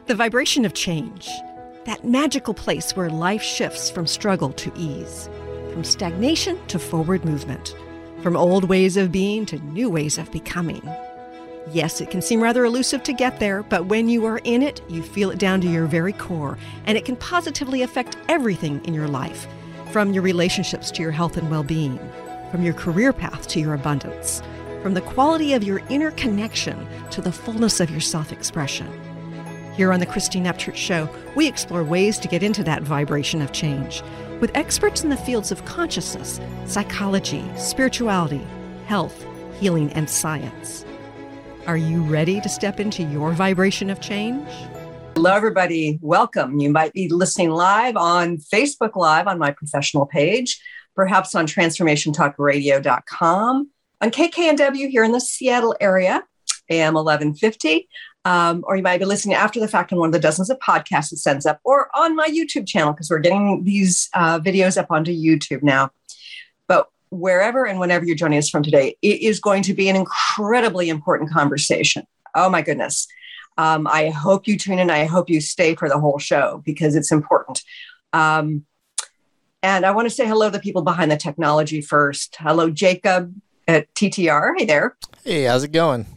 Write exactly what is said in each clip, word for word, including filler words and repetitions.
The vibration of change, that magical place where life shifts from struggle to ease, from stagnation to forward movement, from old ways of being to new ways of becoming. Yes, it can seem rather elusive to get there, but when you are in it, you feel it down to your very core, and it can positively affect everything in your life, from your relationships to your health and well-being, from your career path to your abundance, from the quality of your inner connection to the fullness of your self-expression. Here on the Christine Upchurch Show, we explore ways to get into that vibration of change with experts in the fields of consciousness, psychology, spirituality, health, healing, and science. Are you ready to step into your vibration of change? Hello, everybody. Welcome. You might be listening live on Facebook Live on my professional page, perhaps on transformation talk radio dot com, on K K N W here in the Seattle area, A M eleven fifty. Um, or you might be listening after the fact on one of the dozens of podcasts it sends up, or on my YouTube channel, because we're getting these uh, videos up onto YouTube now. But wherever and whenever you're joining us from today, it is going to be an incredibly important conversation. Oh, my goodness. Um, I hope you tune in. I hope you stay for the whole show because it's important. Um, and I want to say hello to the people behind the technology first. Hello, Jacob at T T R. Hey there. Hey, how's it going?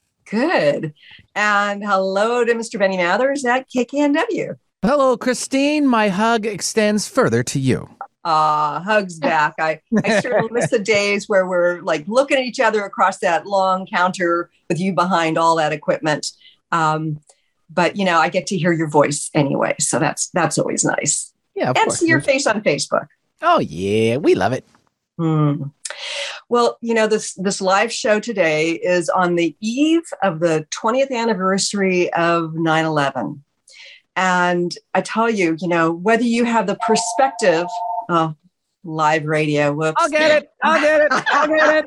Good. And hello to Mister Benny Mathers at K K N W. Hello, Christine. My hug extends further to you. Ah, uh, hugs back. I, I certainly miss the days where we're like looking at each other across that long counter with you behind all that equipment. Um, but, you know, I get to hear your voice anyway. So that's that's always nice. Yeah, of and course. see your face on Facebook. Oh, yeah. We love it. Hmm. Well, you know, this this live show today is on the eve of the twentieth anniversary of nine eleven. And I tell you, you know, whether you have the perspective, oh, live radio, whoops. I'll get it. I'll get it. I'll get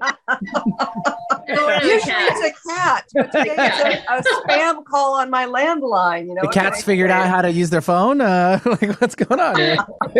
it. Usually it's a cat, but today it's a, a spam call on my landline. You know, the cat's figured out how to use their phone. Uh, like, what's going on here?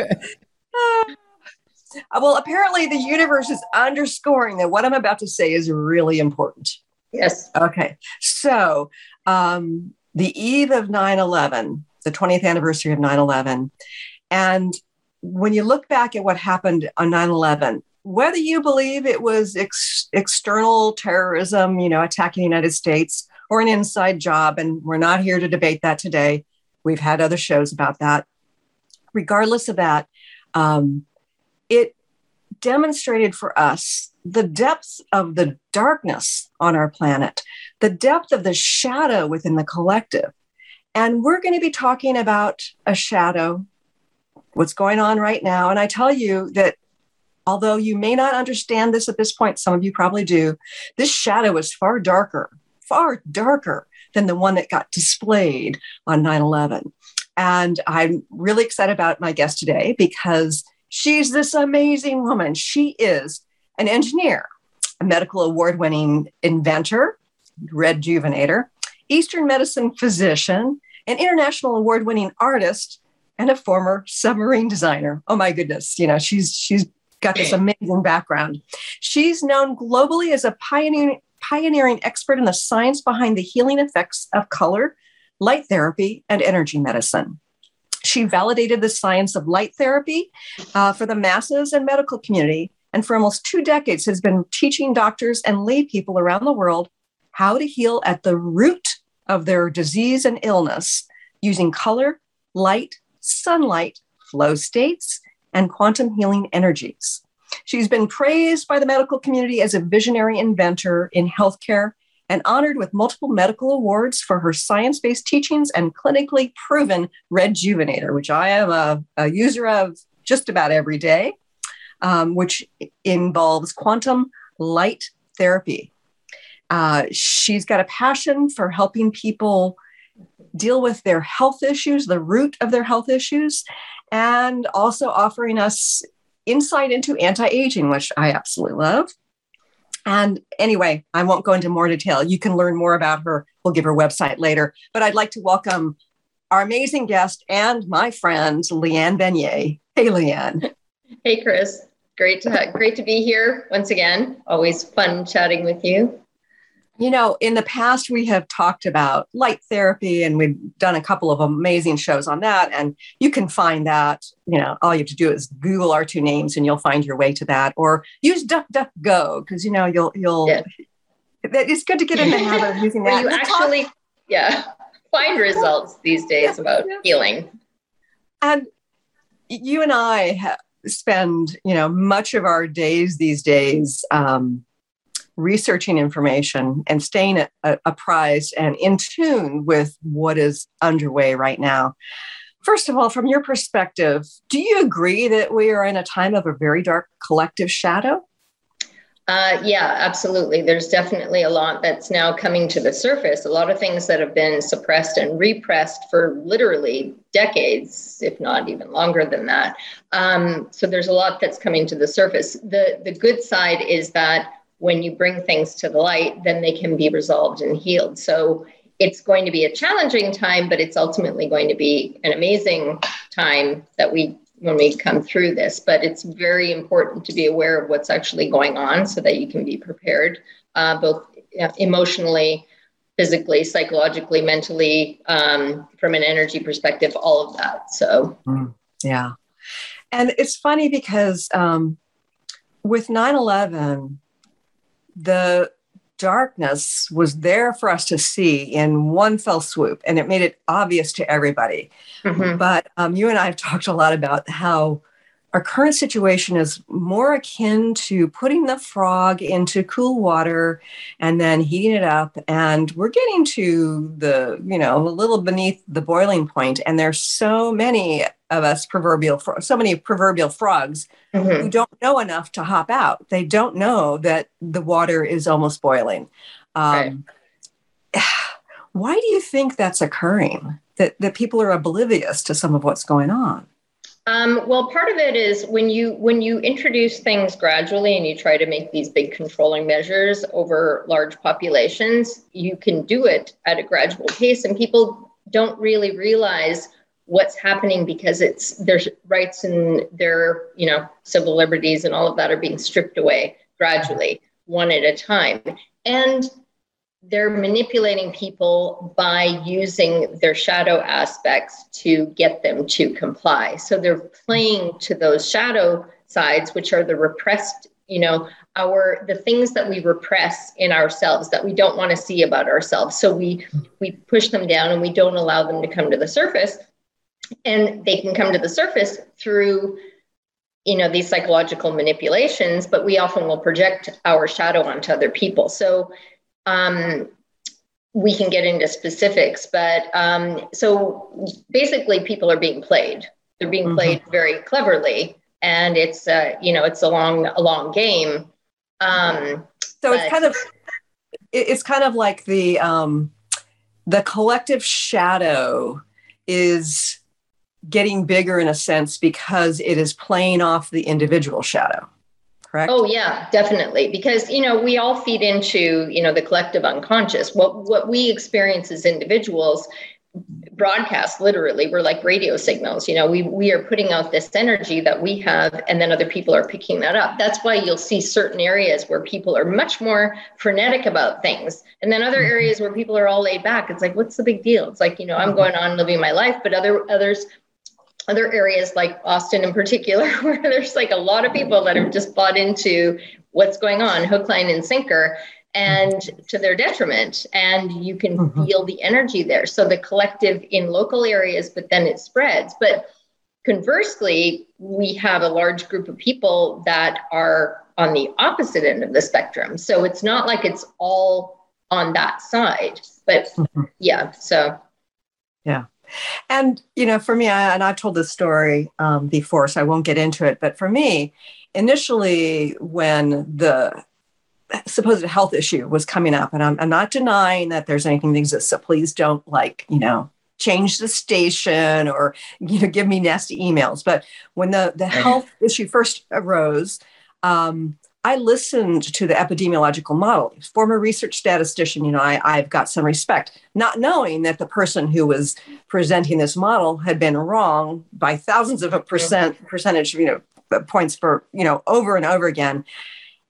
Well, apparently the universe is underscoring that what I'm about to say is really important. Yes. Okay. So um, the eve of nine eleven, the twentieth anniversary of nine eleven. And when you look back at what happened on nine eleven, whether you believe it was ex- external terrorism, you know, attacking the United States or an inside job, and we're not here to debate that today. We've had other shows about that. Regardless of that, um, it demonstrated for us the depths of the darkness on our planet, the depth of the shadow within the collective. And we're going to be talking about a shadow, what's going on right now. And I tell you that although you may not understand this at this point, some of you probably do, this shadow is far darker, far darker than the one that got displayed on nine eleven. And I'm really excited about my guest today because she's this amazing woman. She is an engineer, a medical award-winning inventor, rejuvenator, Eastern medicine physician, an international award-winning artist, and a former submarine designer. Oh my goodness, you know, she's she's got this amazing background. She's known globally as a pioneering pioneering expert in the science behind the healing effects of color, light therapy, and energy medicine. She validated the science of light therapy uh, for the masses and medical community, and for almost two decades has been teaching doctors and lay people around the world how to heal at the root of their disease and illness using color, light, sunlight, flow states, and quantum healing energies. She's been praised by the medical community as a visionary inventor in healthcare and honored with multiple medical awards for her science-based teachings and clinically proven rejuvenator, which I am a, a user of just about every day, um, which involves quantum light therapy. Uh, she's got a passion for helping people deal with their health issues, the root of their health issues, and also offering us insight into anti-aging, which I absolutely love. And anyway, I won't go into more detail. You can learn more about her. We'll give her website later. But I'd like to welcome our amazing guest and my friend, Leanne Beignet. Hey, Leanne. Hey, Chris. Great to ha- great to be here once again. Always fun chatting with you. You know, in the past, we have talked about light therapy, and we've done a couple of amazing shows on that. And you can find that, you know, all you have to do is Google our two names and you'll find your way to that, or use DuckDuckGo, because, you know, you'll, you'll, yeah. It's good to get in the habit of using that. You actually, talk- yeah, find results these days yeah, about yeah. healing. And you and I have spend, you know, much of our days these days, um, researching information and staying a, a, apprised and in tune with what is underway right now. First of all, from your perspective, do you agree that we are in a time of a very dark collective shadow? Uh, yeah, absolutely. There's definitely a lot that's now coming to the surface. A lot of things that have been suppressed and repressed for literally decades, if not even longer than that. Um, so there's a lot that's coming to the surface. The, the good side is that when you bring things to the light, then they can be resolved and healed. So it's going to be a challenging time, but it's ultimately going to be an amazing time that we, when we come through this. But it's very important to be aware of what's actually going on so that you can be prepared, uh, both emotionally, physically, psychologically, mentally, um, from an energy perspective, all of that. So, mm, yeah. And it's funny because um, with nine eleven, the darkness was there for us to see in one fell swoop, and it made it obvious to everybody. Mm-hmm. But um, you and I have talked a lot about how our current situation is more akin to putting the frog into cool water and then heating it up. And we're getting to the, you know, a little beneath the boiling point. And there's so many of us proverbial, so many proverbial frogs mm-hmm. who don't know enough to hop out. They don't know that the water is almost boiling. Um, right. Why do you think that's occurring? That, that people are oblivious to some of what's going on? Um, well, part of it is when you when you introduce things gradually and you try to make these big controlling measures over large populations, you can do it at a gradual pace, and people don't really realize what's happening because it's their rights and their, you know, civil liberties and all of that are being stripped away gradually, one at a time. And they're manipulating people by using their shadow aspects to get them to comply. So they're playing to those shadow sides, which are the repressed, you know, our the things that we repress in ourselves that we don't want to see about ourselves. So we we push them down and we don't allow them to come to the surface. And they can come to the surface through, you know, these psychological manipulations, but we often will project our shadow onto other people. So Um, we can get into specifics, but um, so basically people are being played. They're being mm-hmm. played very cleverly, and it's, uh, you know, it's a long, a long game. Um, so but- it's kind of, it's kind of like the, um, the collective shadow is getting bigger in a sense because it is playing off the individual shadow. Correct? Oh, yeah, definitely. Because, you know, we all feed into, you know, the collective unconscious. What what we experience as individuals broadcast literally, we're like radio signals. You know, we we are putting out this energy that we have, and then other people are picking that up. That's why you'll see certain areas where people are much more frenetic about things. And then other areas where people are all laid back. It's like, what's the big deal? It's like, you know, I'm going on living my life, but other others Other areas like Austin in particular, where there's like a lot of people that have just bought into what's going on, hook, line, and sinker, and to their detriment. And you can mm-hmm. feel the energy there. So the collective in local areas, but then it spreads. But conversely, we have a large group of people that are on the opposite end of the spectrum. So it's not like it's all on that side. But mm-hmm. yeah, so. Yeah. And, you know, for me, I, and I've told this story um, before, so I won't get into it. But for me, initially, when the supposed health issue was coming up, and I'm, I'm not denying that there's anything that exists, so please don't like, you know, change the station or, you know, give me nasty emails. But when the, the health issue first arose, um, I listened to the epidemiological model. Former research statistician, you know, I, I've got some respect, not knowing that the person who was presenting this model had been wrong by thousands of a percent percentage, you know, points for, you know, over and over again.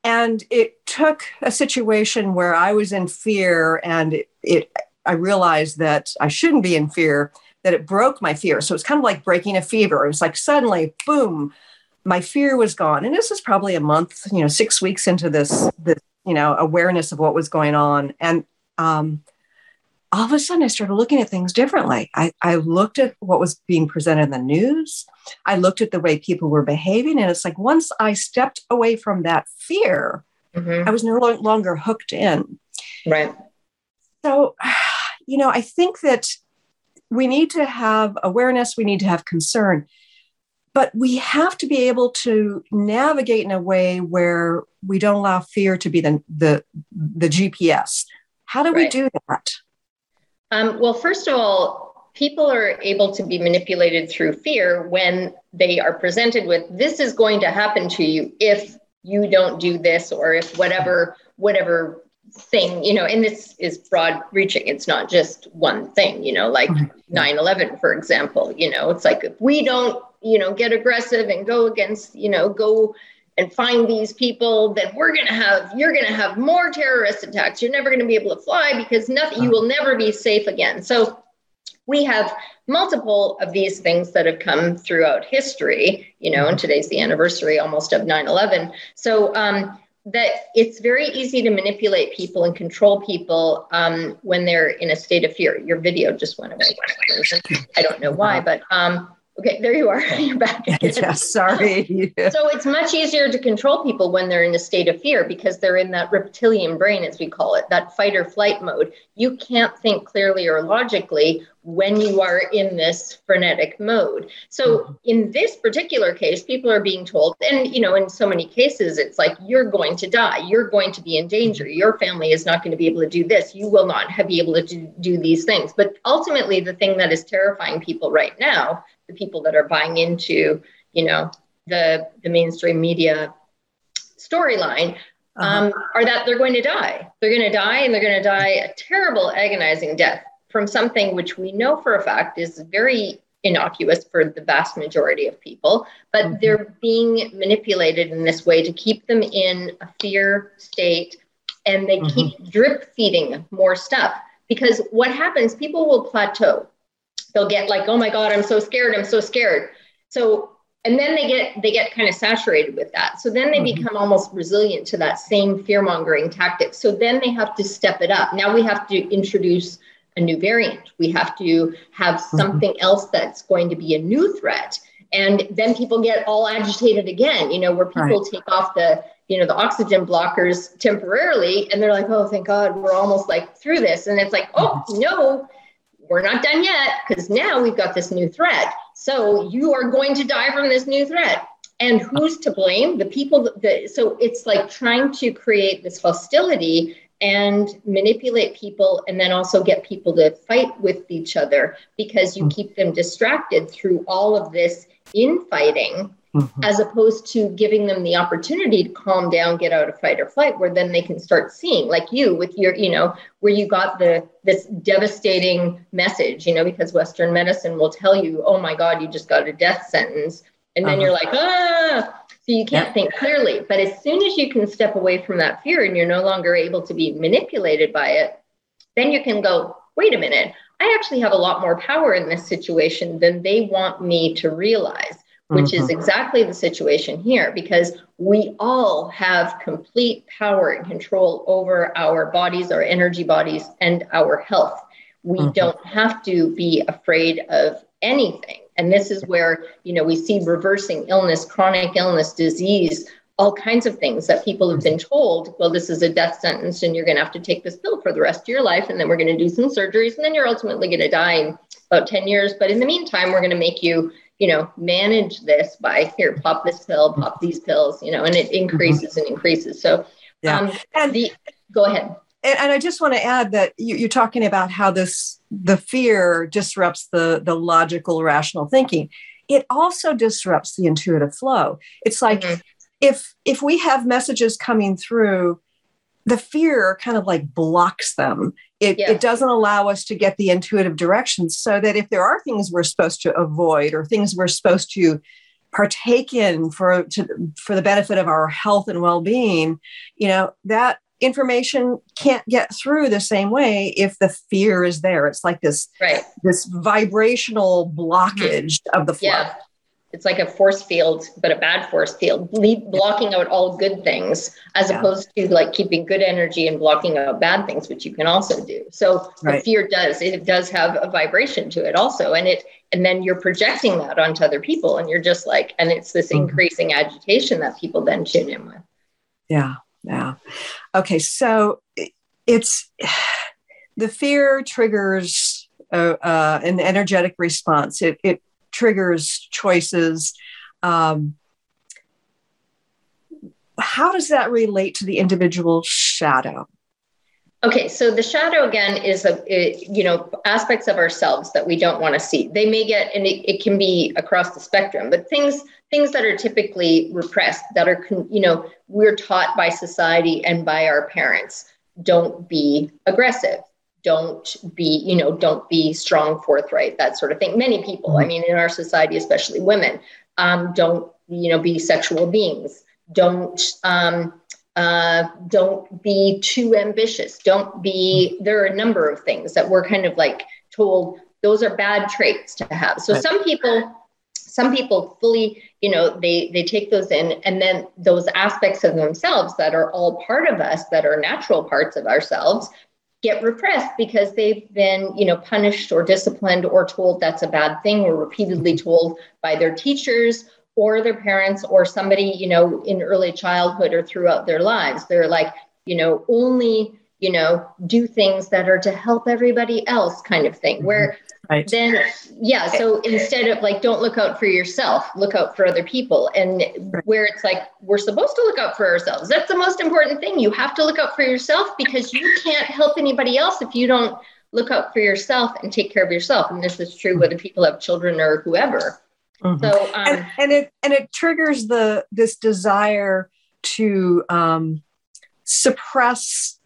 And it took a situation where I was in fear, and it, it I realized that I shouldn't be in fear, that it broke my fear. So it's kind of like breaking a fever. It was like suddenly, boom, my fear was gone. And this was probably a month, you know, six weeks into this, this you know, awareness of what was going on. And um, all of a sudden I started looking at things differently. I, I looked at what was being presented in the news. I looked at the way people were behaving. And it's like, once I stepped away from that fear, mm-hmm. I was no longer hooked in. Right. So, you know, I think that we need to have awareness. We need to have concern, but we have to be able to navigate in a way where we don't allow fear to be the, the, the G P S. How do right. we do that? Um, well, first of all, people are able to be manipulated through fear when they are presented with, this is going to happen to you if you don't do this, or if whatever, whatever thing, you know, and this is broad reaching. It's not just one thing, you know, like nine eleven, for example, you know, it's like, if we don't, you know, get aggressive and go against, you know, go and find these people, then we're going to have, you're going to have more terrorist attacks. You're never going to be able to fly because nothing, you will never be safe again. So we have multiple of these things that have come throughout history, you know, and today's the anniversary almost of nine eleven. So, um, that it's very easy to manipulate people and control people um, when they're in a state of fear. Your video just went away. I don't know why, but um, okay, there you are. You're back again. Yeah, sorry. So it's much easier to control people when they're in a state of fear because they're in that reptilian brain, as we call it, that fight or flight mode. You can't think clearly or logically when you are in this frenetic mode. So in this particular case, people are being told, and you know, in so many cases, it's like, you're going to die, you're going to be in danger, your family is not going to be able to do this, you will not be able to do, do these things. But ultimately, the thing that is terrifying people right now, the people that are buying into, you know, the, the mainstream media storyline, uh-huh. um, are that they're going to die. They're going to die, and they're going to die a terrible, agonizing death from something which we know for a fact is very innocuous for the vast majority of people, but mm-hmm. they're being manipulated in this way to keep them in a fear state, and they mm-hmm. keep drip feeding more stuff. Because what happens, people will plateau. They'll get like, oh my God, I'm so scared, I'm so scared. So, and then they get they get kind of saturated with that. So then they mm-hmm. become almost resilient to that same fear-mongering tactic. So then they have to step it up. Now we have to introduce a new variant. We have to have something mm-hmm. else that's going to be a new threat. And then people get all agitated again, you know, where people right. take off the, you know, the oxygen blockers temporarily, and they're like, oh, thank God, we're almost like through this. And it's like, oh, no, we're not done yet, because now we've got this new threat. So you are going to die from this new threat. And who's to blame? The people that, the, so it's like trying to create this hostility and manipulate people, and then also get people to fight with each other, because you keep them distracted through all of this infighting, mm-hmm. as opposed to giving them the opportunity to calm down, get out of fight or flight, where then they can start seeing, like you with your, you know, where you got the this devastating message, you know, because Western medicine will tell you, oh my God, you just got a death sentence. And then uh-huh. you're like, ah, so you can't yeah. think clearly. But as soon as you can step away from that fear and you're no longer able to be manipulated by it, then you can go, wait a minute, I actually have a lot more power in this situation than they want me to realize, which mm-hmm. is exactly the situation here, because we all have complete power and control over our bodies, our energy bodies, and our health. We mm-hmm. don't have to be afraid of anything. And this is where, you know, we see reversing illness, chronic illness, disease, all kinds of things that people have been told, well, this is a death sentence and you're going to have to take this pill for the rest of your life. And then we're going to do some surgeries, and then you're ultimately going to die in about ten years. But in the meantime, we're going to make you, you know, manage this by here, pop this pill, pop these pills, you know, and it increases mm-hmm. and increases. So yeah. um, and the, go ahead. And, and I just want to add that you, you're talking about how this, the fear disrupts the, the logical, rational thinking. It also disrupts the intuitive flow. It's like, mm-hmm. if, if we have messages coming through, the fear kind of like blocks them. It, yeah. it doesn't allow us to get the intuitive directions, so that if there are things we're supposed to avoid or things we're supposed to partake in for to, for the benefit of our health and well-being, you know, that information can't get through the same way if the fear is there. It's like this, right. this vibrational blockage mm-hmm. of the flow. Yeah. It's like a force field, but a bad force field, lead, blocking out all good things, as yeah. opposed to like keeping good energy and blocking out bad things, which you can also do. So right. the fear does, it does have a vibration to it also. And it, and then you're projecting that onto other people, and you're just like, and it's this mm-hmm. increasing agitation that people then tune in with. Yeah. Yeah. Okay. So it's, the fear triggers uh, uh, an energetic response. It, it, triggers choices. Um, how does that relate to the individual shadow? Okay, so the shadow again is a, it, you know, aspects of ourselves that we don't want to see. They may get, and it, it can be across the spectrum, but things things that are typically repressed, that are, you know, we're taught by society and by our parents. Don't be aggressive. Don't be, you know, don't be strong, forthright, that sort of thing. Many people, I mean, in our society, especially women, um, don't, you know, be sexual beings. Don't, um, uh, don't be too ambitious. Don't be, there are a number of things that we're kind of like told those are bad traits to have. So some people, some people fully, you know, they, they take those in, and then those aspects of themselves that are all part of us, that are natural parts of ourselves, get repressed because they've been, you know, punished or disciplined or told that's a bad thing, or repeatedly told by their teachers or their parents or somebody, you know, in early childhood or throughout their lives. They're like, you know, only, you know, do things that are to help everybody else kind of thing, where right. then, yeah. So instead of like, don't look out for yourself, look out for other people. And right. where it's like, we're supposed to look out for ourselves. That's the most important thing. You have to look out for yourself, because you can't help anybody else if you don't look out for yourself and take care of yourself. And this is true whether people have children or whoever. Mm-hmm. So, um, and, and it, and it triggers the, this desire to um, suppress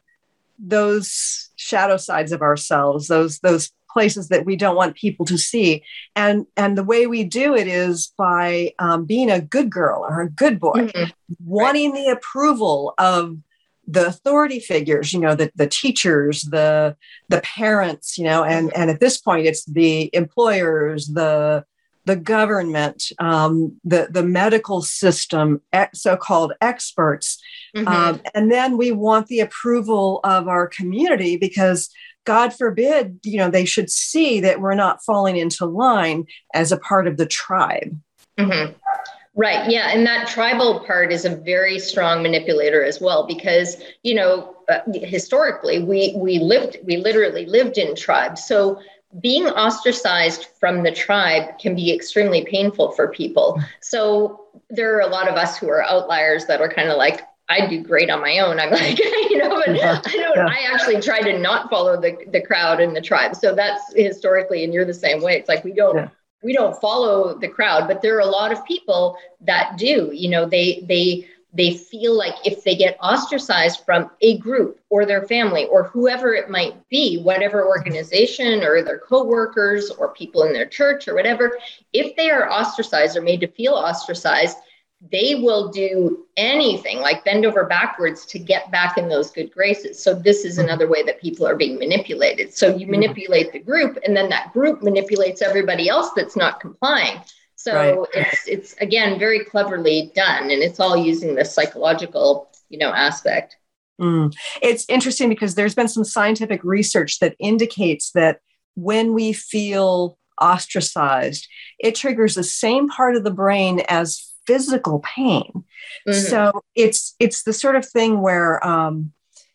those shadow sides of ourselves, those, those places that we don't want people to see. And, and the way we do it is by um, being a good girl or a good boy, mm-hmm. wanting right. the approval of the authority figures, you know, the, the teachers, the, the parents, you know, and, and at this point it's the employers, the, the government, um, the, the medical system, ex- so-called experts. Mm-hmm. Um, and then we want the approval of our community, because God forbid, you know, they should see that we're not falling into line as a part of the tribe. Mm-hmm. Right. Yeah. And that tribal part is a very strong manipulator as well, because, you know, uh, historically, we, we lived, we literally lived in tribes. So being ostracized from the tribe can be extremely painful for people. So there are a lot of us who are outliers that are kind of like, I do great on my own. I'm like, you know, but yeah, I don't, yeah. I actually try to not follow the, the crowd and the tribe. So that's historically, and you're the same way. It's like, we don't, yeah. we don't follow the crowd, but there are a lot of people that do, you know, they, they, they feel like if they get ostracized from a group or their family or whoever it might be, whatever organization or their coworkers or people in their church or whatever, if they are ostracized or made to feel ostracized, they will do anything, like bend over backwards, to get back in those good graces. So this is another way that people are being manipulated. So you manipulate the group, and then that group manipulates everybody else that's not complying. So right. it's, it's again, very cleverly done. And it's all using this psychological, you know, aspect. Mm. It's interesting because there's been some scientific research that indicates that when we feel ostracized, it triggers the same part of the brain as physical pain. Mm-hmm. So it's it's the sort of thing where um,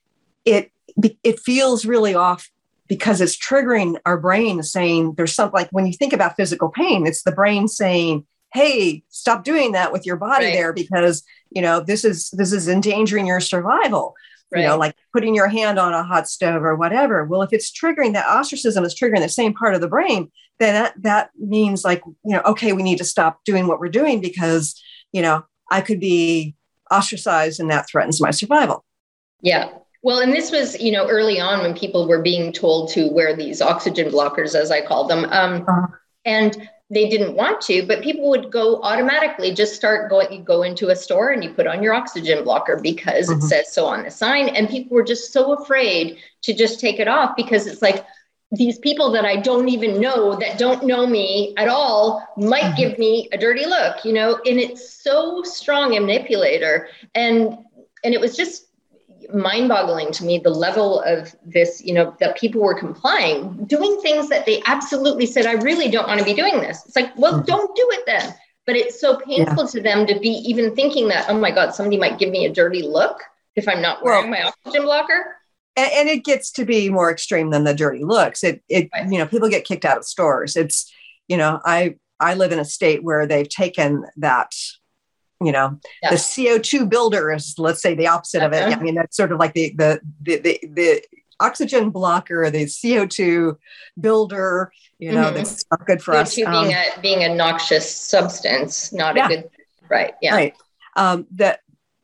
it it feels really off because it's triggering our brain, saying there's something, like when you think about physical pain, it's the brain saying, hey, stop doing that with your body right. there, because, you know, this is this is endangering your survival. Right. You know, like putting your hand on a hot stove or whatever. Well, if it's triggering, that ostracism is triggering the same part of the brain, then that, that means like, you know, okay, we need to stop doing what we're doing because, you know, I could be ostracized and that threatens my survival. Yeah. Well, and this was, you know, early on when people were being told to wear these oxygen blockers, as I call them. Um, uh-huh. And they didn't want to, but people would go automatically just start going, you go into a store and you put on your oxygen blocker because mm-hmm. it says so on the sign. And people were just so afraid to just take it off because it's like, these people that I don't even know, that don't know me at all, might mm-hmm. give me a dirty look, you know, and it's so strong a manipulator. And, and it was just mind-boggling to me, the level of this, you know, that people were complying, doing things that they absolutely said, I really don't want to be doing this. It's like, well, mm-hmm. don't do it then. But it's so painful yeah. to them to be even thinking that, oh my God, somebody might give me a dirty look if I'm not wearing well, my oxygen blocker. And, and it gets to be more extreme than the dirty looks. It, it, right. you know, people get kicked out of stores. It's, you know, I, I live in a state where they've taken that, you know, yeah. the C O two builder is, let's say, the opposite uh-huh. of it. I mean, that's sort of like the, the, the, the, the oxygen blocker, the C O two builder, you know, mm-hmm. that's not good for C O two us. Being um, a, being a noxious substance, not yeah. a good, right. Yeah. Right. Um, that,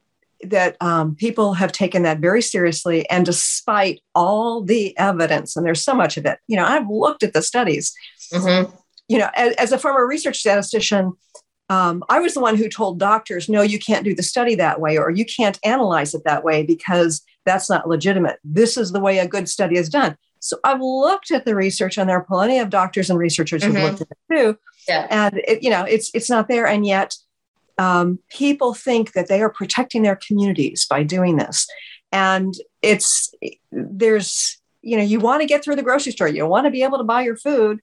that um, people have taken that very seriously. And despite all the evidence, and there's so much of it, you know, I've looked at the studies, mm-hmm. you know, as, as a former research statistician, um, I was the one who told doctors, no, you can't do the study that way, or you can't analyze it that way because that's not legitimate. This is the way a good study is done. So I've looked at the research, and there are plenty of doctors and researchers mm-hmm. who've looked at it too. Yeah. And, it, you know, it's it's not there. And yet, Um, people think that they are protecting their communities by doing this. And it's, there's, you know, you want to get through the grocery store, you want to be able to buy your food.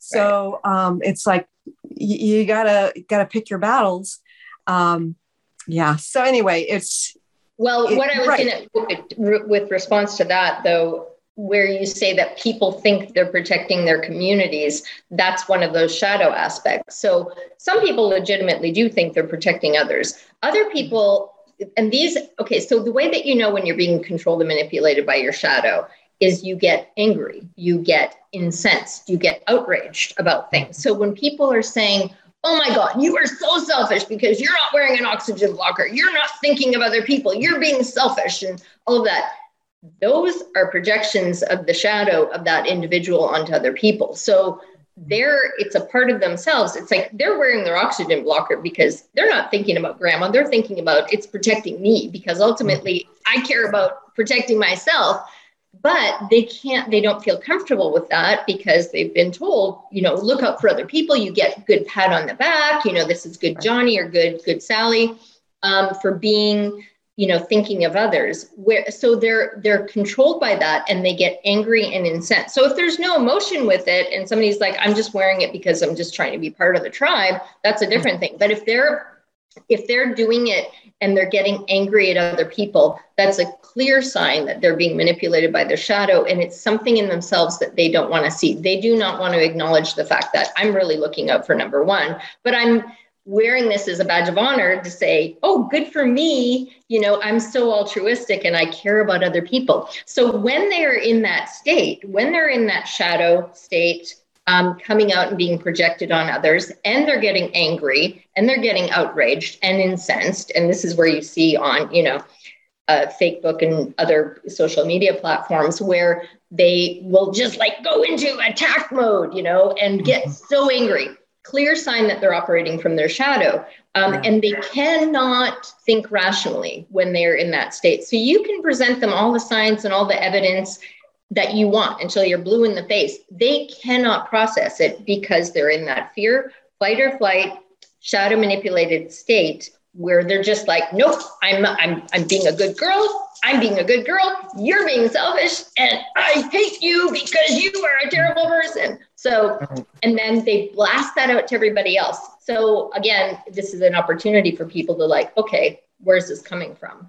So um, it's like, you, you gotta, gotta pick your battles. Um, yeah. So anyway, it's. Well, it, what I was right. going to, with response to that though, where you say that people think they're protecting their communities, that's one of those shadow aspects. So some people legitimately do think they're protecting others. Other people, and these, okay, so the way that you know when you're being controlled and manipulated by your shadow is you get angry, you get incensed, you get outraged about things. So when people are saying, oh my God, you are so selfish because you're not wearing an oxygen blocker, you're not thinking of other people, you're being selfish and all of that, those are projections of the shadow of that individual onto other people. So they're, it's a part of themselves. It's like they're wearing their oxygen blocker because they're not thinking about grandma. They're thinking about it's protecting me because ultimately I care about protecting myself, but they can't, they don't feel comfortable with that because they've been told, you know, look out for other people. You get good pat on the back. You know, this is good Johnny or good, good Sally um, for being, you know, thinking of others, where, so they're, they're controlled by that and they get angry and incensed. So if there's no emotion with it and somebody's like, I'm just wearing it because I'm just trying to be part of the tribe, that's a different thing. But if they're, if they're doing it and they're getting angry at other people, that's a clear sign that they're being manipulated by their shadow. And it's something in themselves that they don't want to see. They do not want to acknowledge the fact that I'm really looking out for number one, but I'm wearing this as a badge of honor to say, oh, good for me. You know, I'm so altruistic and I care about other people. So when they're in that state, when they're in that shadow state, um, coming out and being projected on others, and they're getting angry and they're getting outraged and incensed. And this is where you see on, you know, uh, Facebook and other social media platforms where they will just like go into attack mode, you know, and get so angry. Clear sign that they're operating from their shadow. Um, yeah. And they cannot think rationally when they're in that state. So you can present them all the science and all the evidence that you want until you're blue in the face. They cannot process it because they're in that fear, fight or flight, shadow manipulated state where they're just like, nope, I'm, I'm, I'm being a good girl. I'm being a good girl. You're being selfish and I hate you because you are a terrible person. So, and then they blast that out to everybody else. So again, this is an opportunity for people to like, okay, where's this coming from?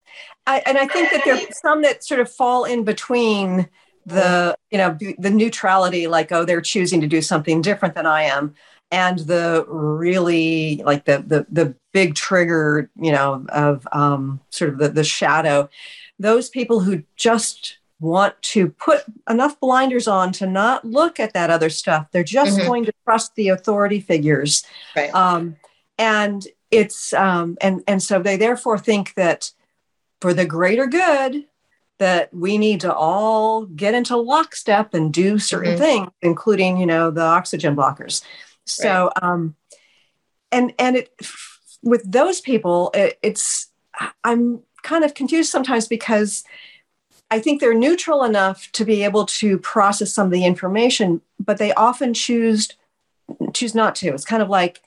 I, and I think that there are some that sort of fall in between the, you know, the neutrality, like, oh, they're choosing to do something different than I am. And the really like the, the, the big trigger, you know, of um, sort of the, the shadow, those people who just want to put enough blinders on to not look at that other stuff. They're just mm-hmm. going to trust the authority figures. Right. Um, and it's, um, and, and so they therefore think that for the greater good, that we need to all get into lockstep and do certain mm-hmm. things, including, you know, the oxygen blockers. So, right. um, and, and it, with those people, it, it's, I'm kind of confused sometimes because I think they're neutral enough to be able to process some of the information, but they often choose, choose not to. It's kind of like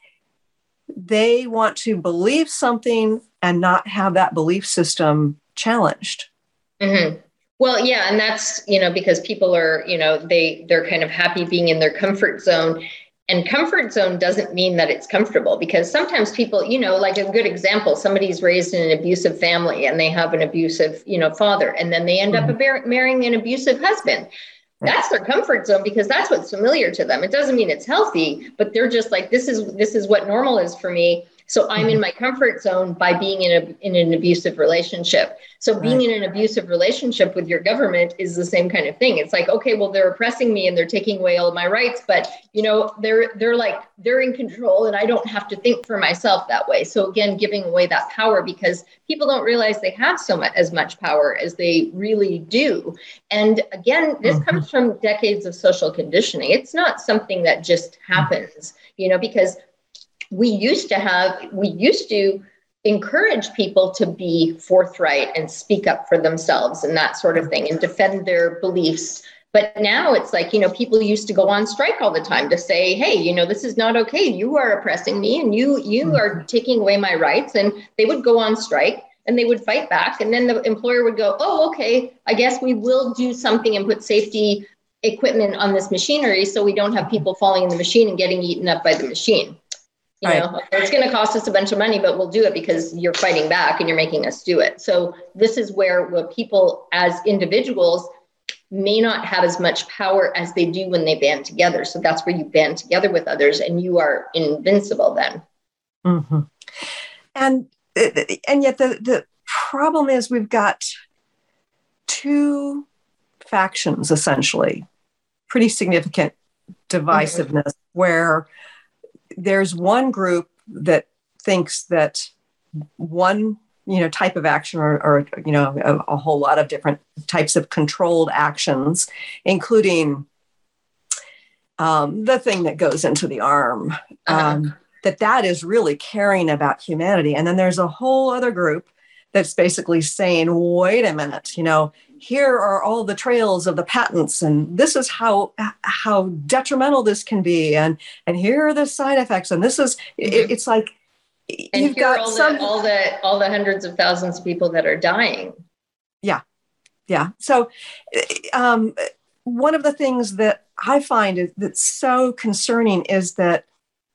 they want to believe something and not have that belief system challenged. Mm-hmm. Well, yeah. And that's, you know, because people are, you know, they, they're kind of happy being in their comfort zone. And comfort zone doesn't mean that it's comfortable, because sometimes people, you know, like a good example, somebody's raised in an abusive family and they have an abusive, you know, father, and then they end mm-hmm. up marrying an abusive husband. That's their comfort zone because that's what's familiar to them. It doesn't mean it's healthy, but they're just like, this is, this is what normal is for me. So I'm in my comfort zone by being in a, in an abusive relationship. So being right. in an abusive relationship with your government is the same kind of thing. It's like, okay, well, they're oppressing me and they're taking away all of my rights, but you know, they're, they're like, they're in control and I don't have to think for myself that way. So again, giving away that power because people don't realize they have so much, as much power as they really do. And again, this mm-hmm. comes from decades of social conditioning. It's not something that just happens, you know, because we used to have, we used to encourage people to be forthright and speak up for themselves and that sort of thing and defend their beliefs. But now it's like, you know, people used to go on strike all the time to say, hey, you know, this is not okay. You are oppressing me and you, you are taking away my rights. And they would go on strike and they would fight back. And then the employer would go, oh, okay, I guess we will do something and put safety equipment on this machinery so we don't have people falling in the machine and getting eaten up by the machine. You know, right. It's going to cost us a bunch of money, but we'll do it because you're fighting back and you're making us do it. So this is where, where people as individuals may not have as much power as they do when they band together. So that's where you band together with others and you are invincible then. Mm-hmm. And, and yet the, the problem is we've got two factions, essentially, pretty significant divisiveness mm-hmm. where there's one group that thinks that one, you know, type of action or, or you know, a, a whole lot of different types of controlled actions, including um, the thing that goes into the arm, um, uh-huh. that that is really caring about humanity. And then there's a whole other group that's basically saying, wait a minute, you know, here are all the trails of the patents, and this is how how detrimental this can be, and and here are the side effects, and this is mm-hmm. it, it's like and you've here got are all some the, all the all the hundreds of thousands of people that are dying. Yeah, yeah. So, um, one of the things that I find is, that's so concerning is that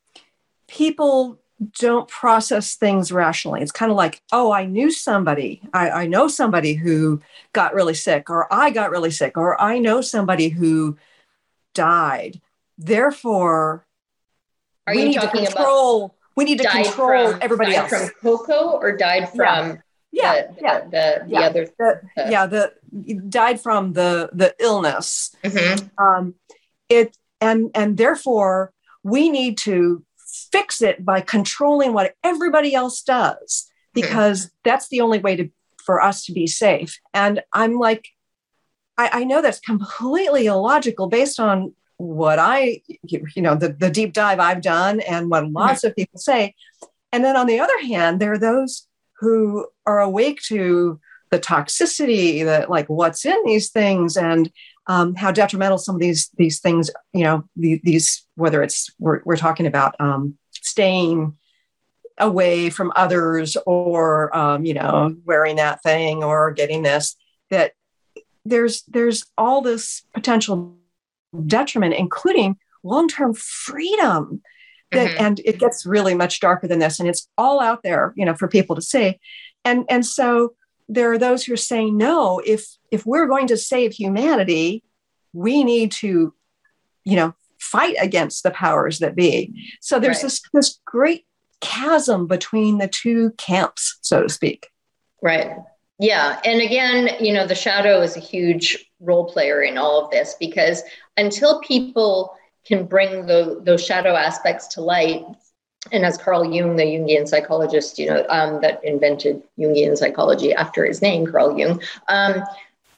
people don't process things rationally. It's kind of like, oh, I knew somebody, I, I know somebody who got really sick, or I got really sick, or I know somebody who died. Therefore, are we you need talking to control, about we need to control from, everybody died else. From cocoa or died from yeah. the, yeah, the, the, the yeah. other? The, the, yeah, the died from the, the illness. Mm-hmm. Um, it and and therefore we need to fix it by controlling what everybody else does, because mm-hmm. that's the only way to for us to be safe. And I'm like, I, I know that's completely illogical based on what I, you know, the, the deep dive I've done and what lots mm-hmm. of people say. And then on the other hand, there are those who are awake to the toxicity, that like what's in these things, and um, how detrimental some of these these things, you know, the, these, whether it's, we're, we're talking about um, staying away from others, or, um, you know, wearing that thing or getting this, that there's, there's all this potential detriment, including long-term freedom. That, mm-hmm. And it gets really much darker than this, and it's all out there, you know, for people to see. And, and so there are those who are saying, no, if, if we're going to save humanity, we need to, you know, fight against the powers that be. So there's right. this, this great chasm between the two camps, so to speak. Right. Yeah. And again, you know, the shadow is a huge role player in all of this, because until people can bring the, those shadow aspects to light, and as Carl Jung, the Jungian psychologist, you know, um, that invented Jungian psychology after his name, Carl Jung, um,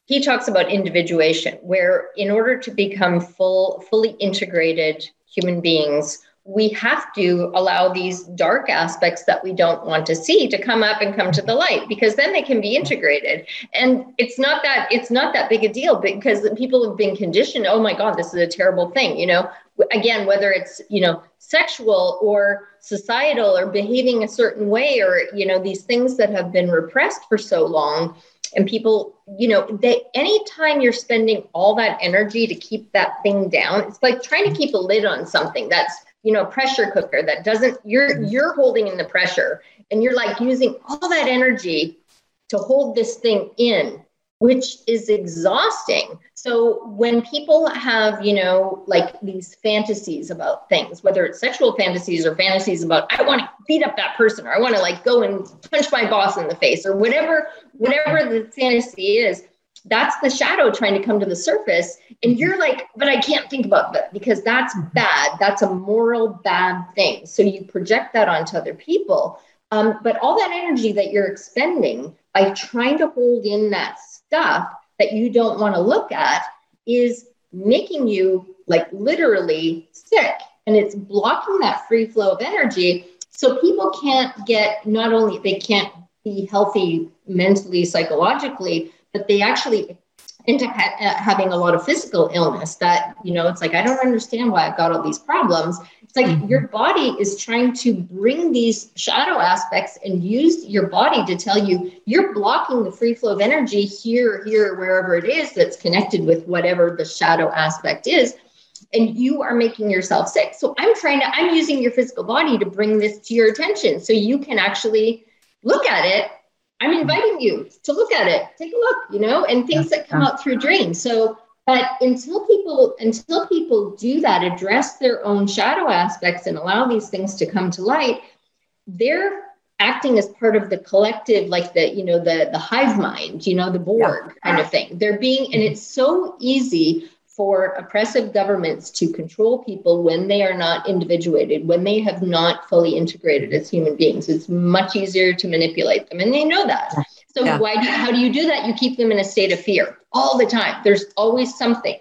he talks about individuation, where in order to become full, fully integrated human beings, we have to allow these dark aspects that we don't want to see to come up and come to the light, because then they can be integrated. And it's not that it's not that big a deal, because people have been conditioned. Oh my God, this is a terrible thing. You know, again, whether it's, you know, sexual or societal or behaving a certain way, or, you know, these things that have been repressed for so long. And people, you know, they, anytime you're spending all that energy to keep that thing down, it's like trying to keep a lid on something that's, you know, pressure cooker that doesn't, you're, you're holding in the pressure, and you're like using all that energy to hold this thing in, which is exhausting. So when people have, you know, like these fantasies about things, whether it's sexual fantasies or fantasies about, I want to beat up that person, or I want to like go and punch my boss in the face, or whatever, whatever the fantasy is, that's the shadow trying to come to the surface. And you're like, but I can't think about that because that's bad. That's a moral bad thing. So you project that onto other people. Um, but all that energy that you're expending by trying to hold in that stuff that you don't want to look at is making you like literally sick. And it's blocking that free flow of energy. So people can't get, not only they can't be healthy mentally, psychologically, but they actually end up ha- having a lot of physical illness that, you know, it's like, I don't understand why I've got all these problems. It's like mm-hmm. your body is trying to bring these shadow aspects and use your body to tell you you're blocking the free flow of energy here, here, wherever it is that's connected with whatever the shadow aspect is. And you are making yourself sick. So I'm trying to, I'm using your physical body to bring this to your attention so you can actually look at it. I'm inviting you to look at it, take a look, you know, and things that come out through dreams. So, but until people, until people do that, address their own shadow aspects and allow these things to come to light, they're acting as part of the collective, like the, you know, the, the hive mind, you know, the Borg yeah. kind of thing. They're being, and it's so easy for oppressive governments to control people when they are not individuated, when they have not fully integrated as human beings. It's much easier to manipulate them, and they know that. So yeah. why do you, how do you do that? You keep them in a state of fear all the time. There's always something.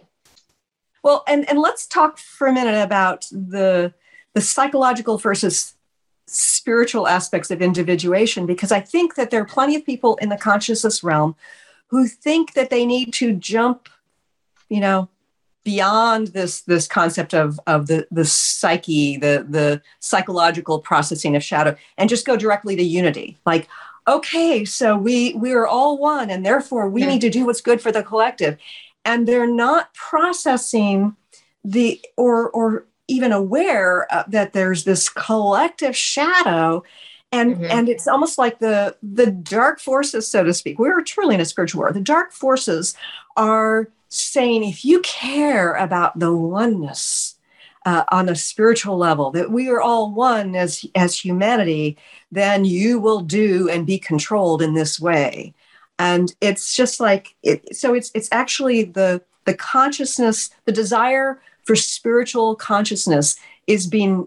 Well, and, and let's talk for a minute about the, the psychological versus spiritual aspects of individuation, because I think that there are plenty of people in the consciousness realm who think that they need to jump, you know, beyond this this concept of of the the psyche, the the psychological processing of shadow, and just go directly to unity. Like, okay, so we we are all one, and therefore we yeah. need to do what's good for the collective. And they're not processing the or or even aware uh, that there's this collective shadow. And mm-hmm. and it's almost like the the dark forces, so to speak. We're truly in a spiritual war. The dark forces are saying, if you care about the oneness uh, on a spiritual level, that we are all one as as humanity, then you will do and be controlled in this way. And it's just like it. So it's it's actually the the consciousness, the desire for spiritual consciousness is being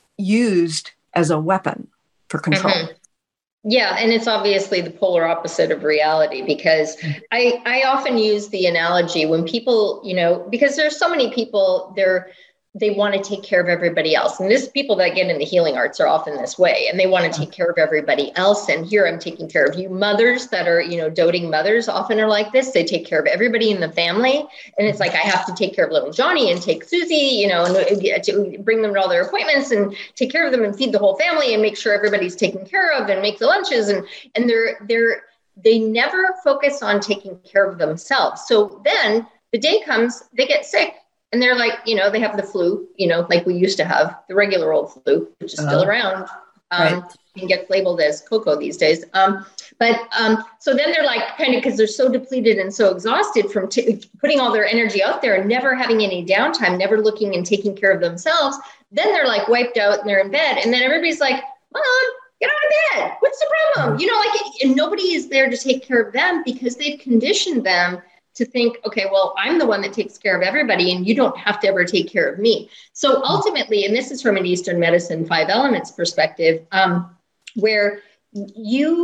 used as a weapon for control. Mm-hmm. Yeah. And it's obviously the polar opposite of reality, because I, I often use the analogy when people, you know, because there's so many people, they're, they want to take care of everybody else. And this people that get in the healing arts are often this way, and they want to take care of everybody else. And here I'm taking care of you. Mothers that are, you know, doting mothers often are like this. They take care of everybody in the family. And it's like, I have to take care of little Johnny and take Susie, you know, and to bring them to all their appointments and take care of them and feed the whole family and make sure everybody's taken care of and make the lunches. And, and they're, they're, they never focus on taking care of themselves. So then the day comes, they get sick. And they're like, you know, they have the flu, you know, like we used to have the regular old flu, which is still uh, around. Um, right. And gets labeled as cocoa these days. Um, but um, so then they're like, kind of, because they're so depleted and so exhausted from t- putting all their energy out there and never having any downtime, never looking and taking care of themselves. Then they're like wiped out and they're in bed. And then everybody's like, Mom, get out of bed. What's the problem? You know, like, and nobody is there to take care of them because they've conditioned them to think, okay, well, I'm the one that takes care of everybody and you don't have to ever take care of me. So ultimately, and this is from an Eastern medicine five elements perspective, um, where you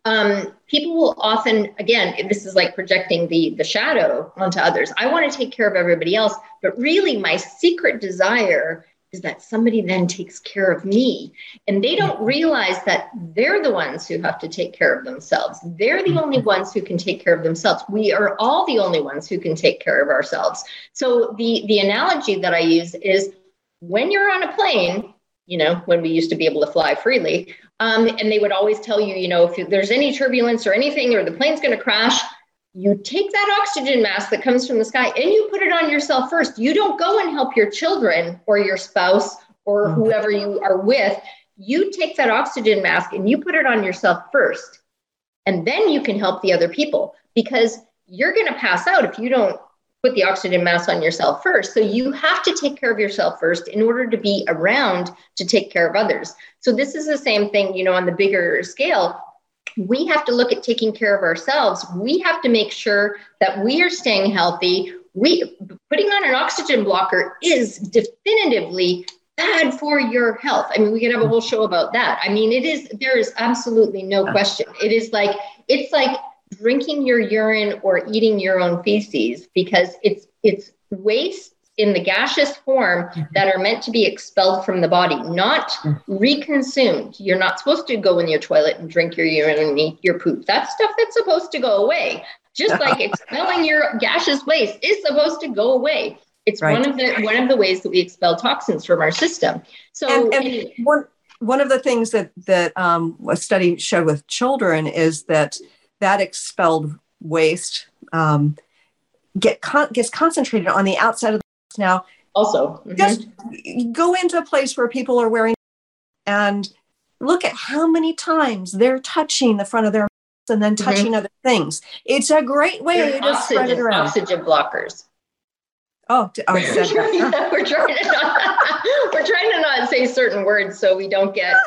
um, people will often, again, this is like projecting the, the shadow onto others. I want to take care of everybody else, but really my secret desire is that somebody then takes care of me. And they don't realize that they're the ones who have to take care of themselves. They're the only ones who can take care of themselves. We are all the only ones who can take care of ourselves. So the, the analogy that I use is when you're on a plane, you know, when we used to be able to fly freely, um, and they would always tell you, you know, if there's any turbulence or anything, or the plane's going to crash, you take that oxygen mask that comes from the sky and you put it on yourself first. You don't go and help your children or your spouse or whoever you are with. You take that oxygen mask and you put it on yourself first. And then you can help the other people, because you're going to pass out if you don't put the oxygen mask on yourself first. So you have to take care of yourself first in order to be around to take care of others. So this is the same thing, you know, on the bigger scale. We have to look at taking care of ourselves. We have to make sure that we are staying healthy. We putting on an oxygen blocker is definitively bad for your health. I mean, we can have a whole show about that. I mean, it is, there is absolutely no question. It is like, it's like drinking your urine or eating your own feces, because it's, it's waste in the gaseous form that are meant to be expelled from the body, not reconsumed. You're not supposed to go in your toilet and drink your urine and eat your poop. That's stuff that's supposed to go away. Just like expelling your gaseous waste is supposed to go away. It's right. one of the one of the ways that we expel toxins from our system. So, and, and one one of the things that that um, a study showed with children is that that expelled waste um, get con- gets concentrated on the outside of the now. Also, mm-hmm. just go into a place where people are wearing and look at how many times they're touching the front of their mouths and then touching mm-hmm. other things. It's a great way They're to oxygen, spread it around. Oxygen blockers. Oh, oh I said that. Yeah, we're trying to not, we're trying to not say certain words so we don't get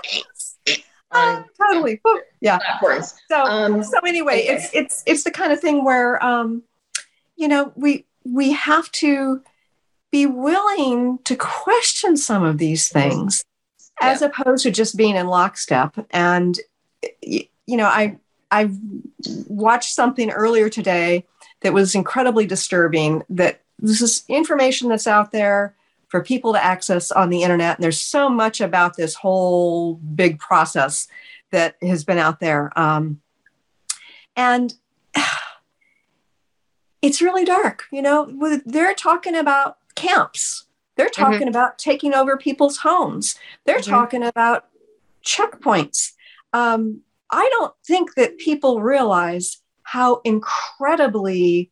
on totally yeah platforms. So um, so anyway, okay. it's it's it's the kind of thing where um, you know we we have to be willing to question some of these things yeah. as opposed to just being in lockstep. And, you know, I, I watched something earlier today that was incredibly disturbing, that this is information that's out there for people to access on the internet. And there's so much about this whole big process that has been out there. Um, and it's really dark, you know, they're talking about camps. They're talking mm-hmm. about taking over people's homes. They're mm-hmm. talking about checkpoints. Um, I don't think that people realize how incredibly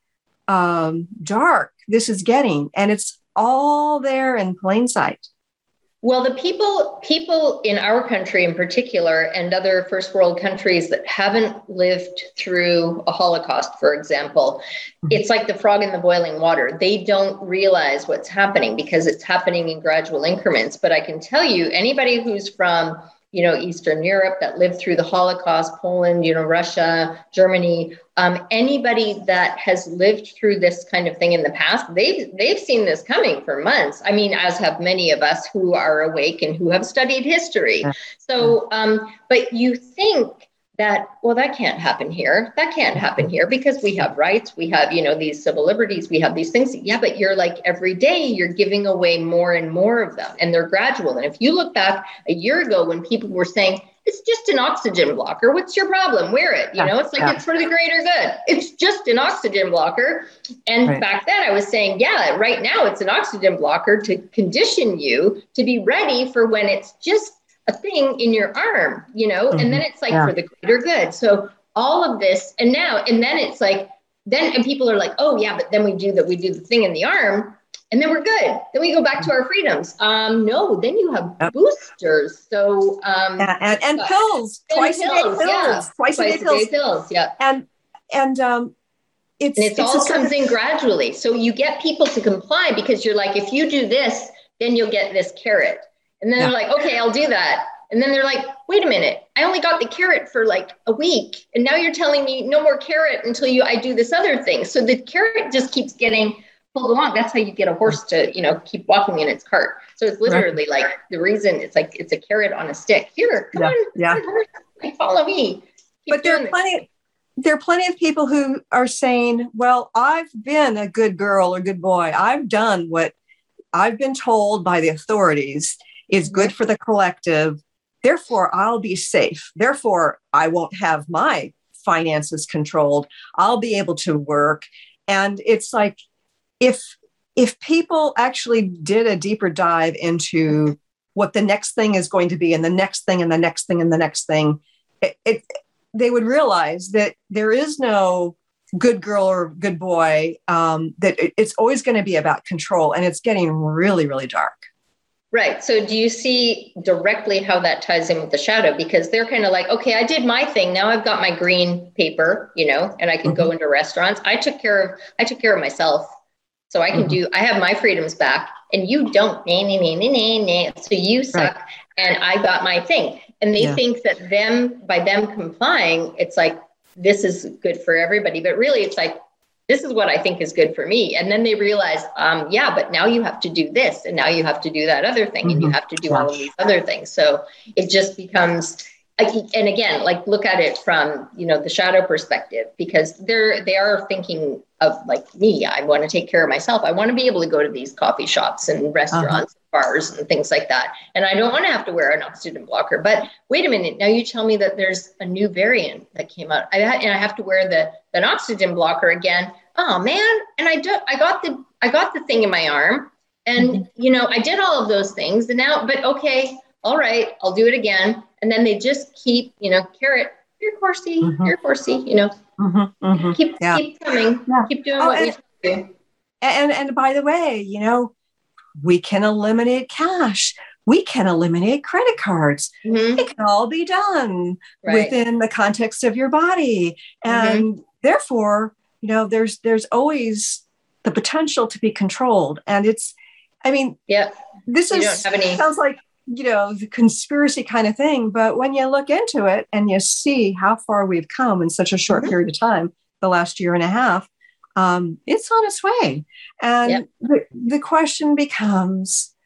um, dark this is getting, and it's all there in plain sight. Well, the people people in our country in particular, and other first world countries that haven't lived through a Holocaust, for example, it's like the frog in the boiling water. They don't realize what's happening because it's happening in gradual increments. But I can tell you, anybody who's from, you know, Eastern Europe that lived through the Holocaust, Poland, you know, Russia, Germany, um, anybody that has lived through this kind of thing in the past, they've they've seen this coming for months. I mean, as have many of us who are awake and who have studied history. So, um, but you think that, well, that can't happen here. That can't happen here because we have rights. We have, you know, these civil liberties. We have these things. Yeah, but you're like every day you're giving away more and more of them, and they're gradual. And if you look back a year ago when people were saying, it's just an oxygen blocker, what's your problem? Wear it. You know, it's like, yeah. it's for the greater good. It's just an oxygen blocker. And right. back then I was saying, yeah, right now it's an oxygen blocker to condition you to be ready for when it's just a thing in your arm, you know, mm-hmm. and then it's like yeah. for the greater good. So all of this, and now, and then it's like, then, and people are like, oh yeah, but then we do that, we do the thing in the arm, and then we're good. Then we go back to our freedoms. Um, no, then you have yep. boosters. So, um, yeah, and, and uh, pills, and twice pills, a day pills, yeah. twice, twice a day pills. Day pills. Yeah. And, and, um, it's, and it's, it's all comes in gradually. So you get people to comply because you're like, if you do this, then you'll get this carrot. And then yeah. they're like, okay, I'll do that. And then they're like, wait a minute, I only got the carrot for like a week. And now you're telling me no more carrot until you, I do this other thing. So the carrot just keeps getting pulled along. That's how you get a horse to, you know, keep walking in its cart. So it's literally right. like the reason it's like, it's a carrot on a stick. Here, come yeah. on, yeah. come on, horse, like, follow me. but there are plenty, there are plenty of people who are saying, well, I've been a good girl or good boy. I've done what I've been told by the authorities is good for the collective. Therefore, I'll be safe. Therefore, I won't have my finances controlled. I'll be able to work. And it's like, if if people actually did a deeper dive into what the next thing is going to be, and the next thing, and the next thing, and the next thing, it, it they would realize that there is no good girl or good boy, um, that it, it's always going to be about control. And it's getting really, really dark. Right. So do you see directly how that ties in with the shadow? Because they're kind of like, okay, I did my thing. Now I've got my green paper, you know, and I can mm-hmm. go into restaurants. I took care of, I took care of myself. So I can mm-hmm. do, I have my freedoms back, and you don't. Nah, nah, nah, nah, nah. So you suck. Right. And I got my thing. And they yeah. think that them, by them complying, it's like, this is good for everybody. But really it's like, this is what I think is good for me. And then they realize, um, yeah, but now you have to do this, and now you have to do that other thing, mm-hmm. and you have to do all of these other things. So it just becomes, and again, like, look at it from, you know, the shadow perspective, because they're, they are thinking of like me. I want to take care of myself. I want to be able to go to these coffee shops and restaurants, uh-huh. bars and things like that. And I don't want to have to wear an oxygen blocker. But wait a minute, now you tell me that there's a new variant that came out, I, and I have to wear the an oxygen blocker again. Oh man. And I do, I got the, I got the thing in my arm, and, mm-hmm. you know, I did all of those things, and now, but okay, all right, I'll do it again. And then they just keep, you know, carrot, here, Corsi, mm-hmm. here, Corsi, you know, mm-hmm. Mm-hmm. keep, yeah. keep coming, yeah. keep doing oh, what and, we do. And, and by the way, you know, we can eliminate cash. We can eliminate credit cards. Mm-hmm. It can all be done right. within the context of your body. And mm-hmm. therefore, you know, there's, there's always the potential to be controlled. And it's, I mean, yeah, this you is, don't have any... sounds like, you know, the conspiracy kind of thing. But when you look into it and you see how far we've come in such a short mm-hmm. period of time, the last year and a half, um, it's on its way. And yep. the, the question becomes,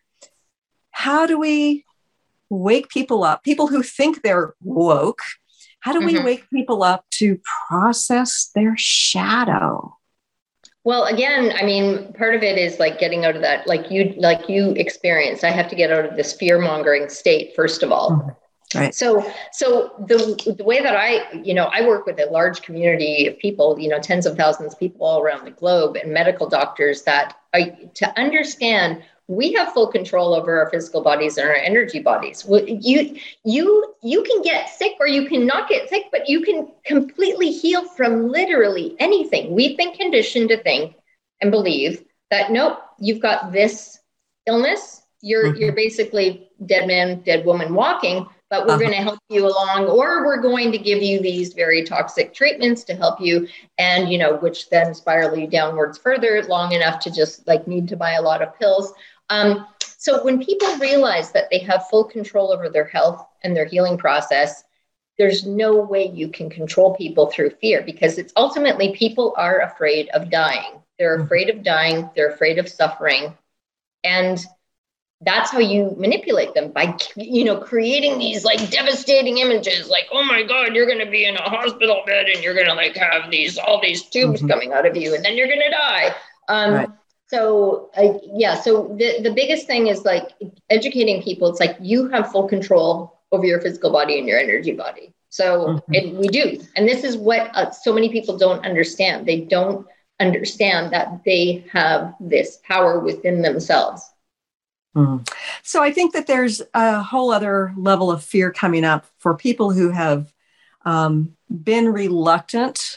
how do we wake people up? People who think they're woke, how do mm-hmm. we wake people up to process their shadow? Well, again, I mean, part of it is like getting out of that, like you, like you experienced, I have to get out of this fear mongering state, first of all. Mm-hmm. Right. So, so the, the way that I, you know, I work with a large community of people, you know, tens of thousands of people all around the globe, and medical doctors that I, to understand, we have full control over our physical bodies and our energy bodies. You, you, you can get sick or you cannot get sick, but you can completely heal from literally anything. We've been conditioned to think and believe that, nope, you've got this illness. You're, mm-hmm. you're basically dead man, dead woman walking, but we're uh-huh. going to help you along, or we're going to give you these very toxic treatments to help you. And, you know, which then spiral you downwards further long enough to just like need to buy a lot of pills. Um, so when people realize that they have full control over their health and their healing process, there's no way you can control people through fear, because it's ultimately people are afraid of dying. They're afraid of dying. They're afraid of suffering. And that's how you manipulate them, by, you know, creating these like devastating images, like, oh my God, you're going to be in a hospital bed and you're going to like have these, all these tubes mm-hmm. coming out of you, and then you're going to die. Um, right. So, uh, yeah, so the, the biggest thing is like educating people. It's like you have full control over your physical body and your energy body. So mm-hmm. and we do. And this is what uh, so many people don't understand. They don't understand that they have this power within themselves. Mm-hmm. So I think that there's a whole other level of fear coming up for people who have um, been reluctant.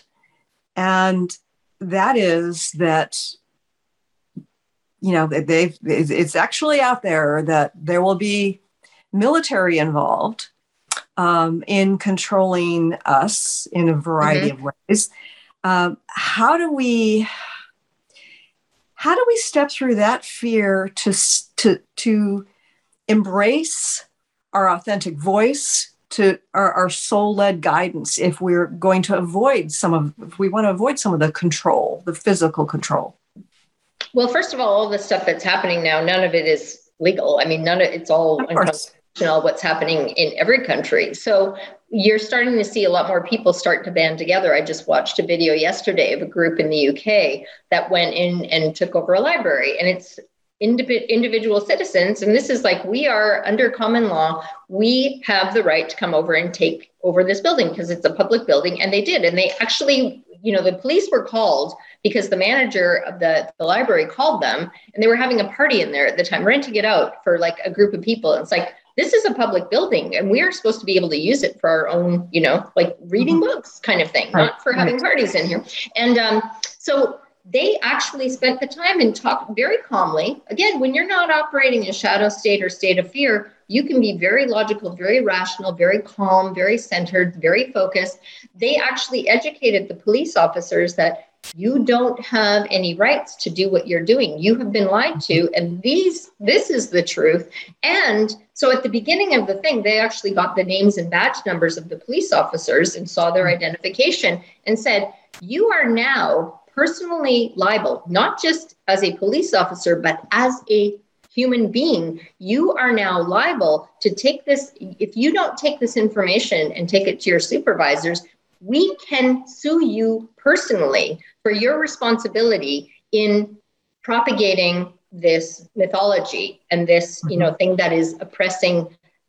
And that is that, you know, they've, it's actually out there that there will be military involved um, in controlling us in a variety mm-hmm. of ways. Um, how do we, how do we step through that fear to, to, to embrace our authentic voice, to our, our soul-led guidance, if we're going to avoid some of, if we want to avoid some of the control, the physical control? Well, first of all, all the stuff that's happening now, none of it is legal. I mean, none of it's all, uncon- what's happening in every country. So you're starting to see a lot more people start to band together. I just watched a video yesterday of a group in the U K that went in and took over a library, and it's indiv- individual citizens. And this is like, we are under common law. We have the right to come over and take over this building because it's a public building. And they did. And they actually, you know, the police were called because the manager of the, the library called them, and they were having a party in there at the time, renting it out for like a group of people. It's like, this is a public building and we are supposed to be able to use it for our own, you know, like reading mm-hmm. books kind of thing, right. not for having right. parties in here. And um, so they actually spent the time and talked very calmly. Again, when you're not operating in shadow state or state of fear, you can be very logical, very rational, very calm, very centered, very focused. They actually educated the police officers that you don't have any rights to do what you're doing. You have been lied to, and these, this is the truth. And so at the beginning of the thing, they actually got the names and badge numbers of the police officers and saw their identification and said, you are now personally liable, not just as a police officer, but as a human being. You are now liable to take this. If you don't take this information and take it to your supervisors, we can sue you personally for your responsibility in propagating this mythology and this, you know, thing that is oppressing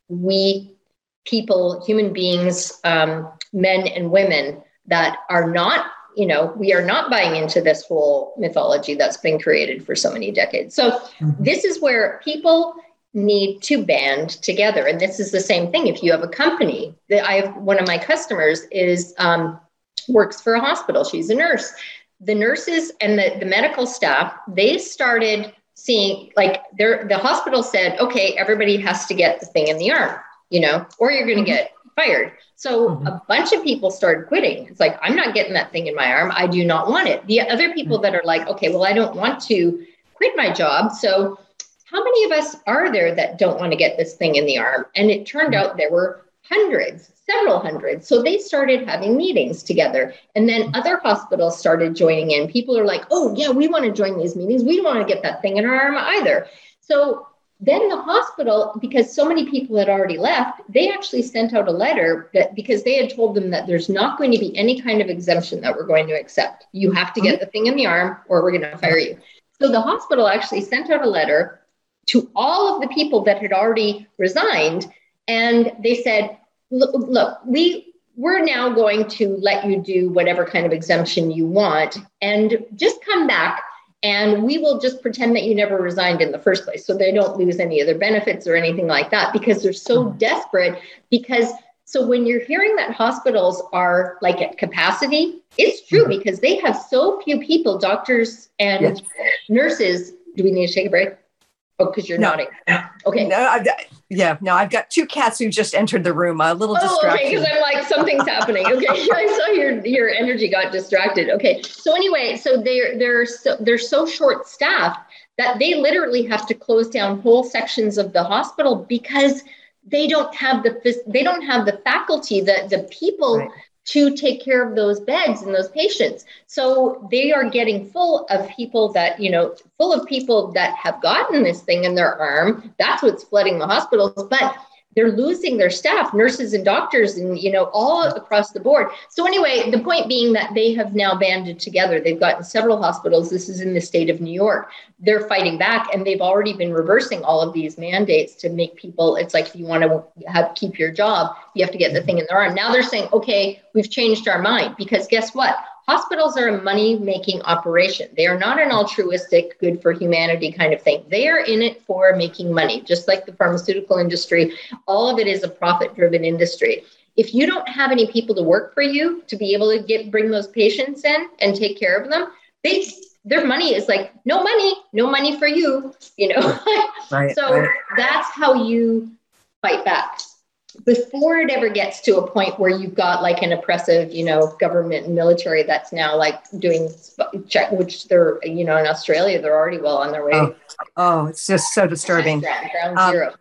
we people, human beings, um, men and women that are not, you know, we are not buying into this whole mythology that's been created for so many decades. So mm-hmm. this is where people need to band together. And this is the same thing. If you have a company that I have, one of my customers is, um, works for a hospital. She's a nurse. The nurses and the, the medical staff, they started seeing like their, the hospital said, okay, everybody has to get the thing in the arm, you know, or you're going to get fired. So mm-hmm. a bunch of people started quitting. It's like, I'm not getting that thing in my arm. I do not want it. The other people that are like, okay, well, I don't want to quit my job. So how many of us are there that don't want to get this thing in the arm? And it turned out there were hundreds, several hundreds. So they started having meetings together. And then other hospitals started joining in. People are like, oh, yeah, we want to join these meetings. We don't want to get that thing in our arm either. So then the hospital, because so many people had already left, they actually sent out a letter that because they had told them that there's not going to be any kind of exemption that we're going to accept. You have to get the thing in the arm or we're going to fire you. So the hospital actually sent out a letter to all of the people that had already resigned. And they said, look, look, we, we're now going to let you do whatever kind of exemption you want and just come back and we will just pretend that you never resigned in the first place. So they don't lose any of their benefits or anything like that because they're so mm-hmm. desperate. Because so when you're hearing that hospitals are like at capacity, it's true mm-hmm. because they have so few people, doctors and yes. nurses. Do we need to take a break? Oh, because you're no. nodding. Okay. No, I've got, yeah, no, I've got two cats who just entered the room. A little oh, distraction. Okay, because I'm like, something's happening. Okay, I saw your your energy got distracted. Okay, so anyway, so they're they're so they're so short staffed that they literally have to close down whole sections of the hospital because they don't have the they don't have the faculty, the the people. Right. to take care of those beds and those patients. So they are getting full of people that, you know, full of people that have gotten this thing in their arm. That's what's flooding the hospitals, but they're losing their staff, nurses and doctors and, you know, all across the board. So anyway, the point being that they have now banded together. They've gotten several hospitals. This is in the state of New York. They're fighting back and they've already been reversing all of these mandates to make people, it's like, if you want to have, keep your job, you have to get the thing in their arm. Now they're saying, okay, we've changed our mind because guess what? Hospitals are a money-making operation. They are not an altruistic, good for humanity kind of thing. They are in it for making money, just like the pharmaceutical industry. All of it is a profit-driven industry. If you don't have any people to work for you to be able to get bring those patients in and take care of them, they their money is like, no money, no money for you, you know? Right, so right. That's how you fight back. Before it ever gets to a point where you've got like an oppressive, you know, government and military that's now like doing check, which they're, you know, in Australia, they're already well on their way. Oh, oh it's just so disturbing. Ground, ground um, zero.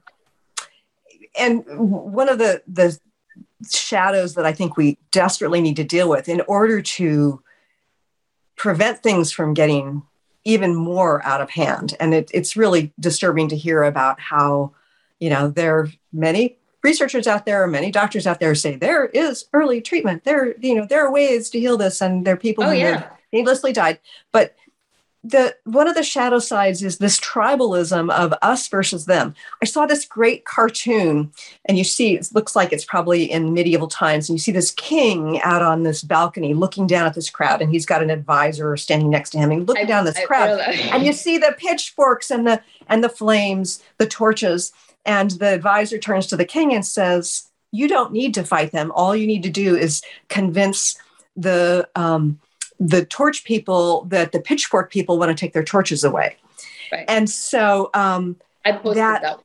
And one of the, the shadows that I think we desperately need to deal with in order to prevent things from getting even more out of hand. And it, it's really disturbing to hear about how you know, there are many researchers out there, many doctors out there say there is early treatment. There, you know, there are ways to heal this, and there are people Oh, who yeah. have needlessly died. But the one of the shadow sides is this tribalism of us versus them. I saw this great cartoon, and you see it looks like it's probably in medieval times, and you see this king out on this balcony looking down at this crowd, and he's got an advisor standing next to him, and looking I- down this I crowd, feel that. and you see the pitchforks and the and the flames, the torches, and the advisor turns to the king and says, "You don't need to fight them. All you need to do is convince the um, the torch people that the pitchfork people want to take their torches away." Right. And so um, I posted that- that.